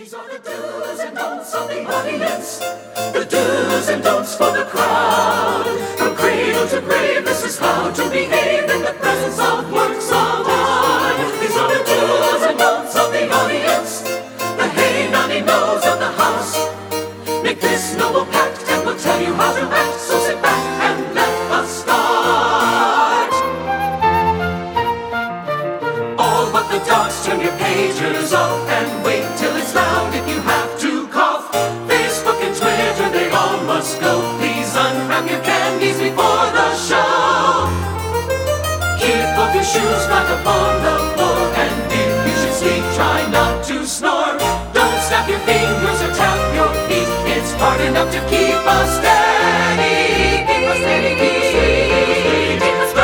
These are the do's and don'ts of the audience, the do's and don'ts for the crowd. From cradle to grave, this is how to behave in the presence of works of art. These are the do's and don'ts of the audience, the hey nonny no's of the house. Make this noble pact and we'll tell you how to act, so sit back and let us start. All but the dots, turn your pages off and wait till it's loud. If you have to cough, Facebook and Twitter, they all must go. Please unwrap your candies before the show. Keep off your shoes back upon the floor, and if you should sleep, try not to snore. Don't snap your fingers or tap your feet. It's hard enough to keep us steady. Keep us steady, keep us steady, keep us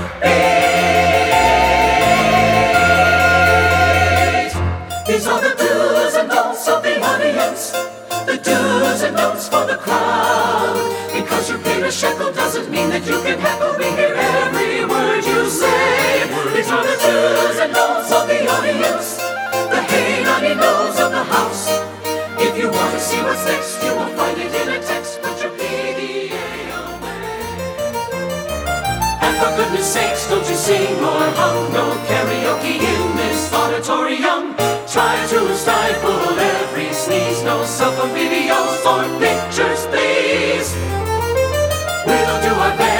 steady. These are the do's and don'ts of the audience, the do's and don'ts for the crowd. Because you paid a shekel doesn't mean that you can heckle. We hear every word you say. These are the do's and don'ts of the audience, the hey nonny no's of the house. If you want to see what's next, you will find it in a text. Put your PDA away. And for goodness sakes, don't you sing or hum. No karaoke in this auditorium. Try to stifle every sneeze. No cell phone videos or pictures, please. We'll do our best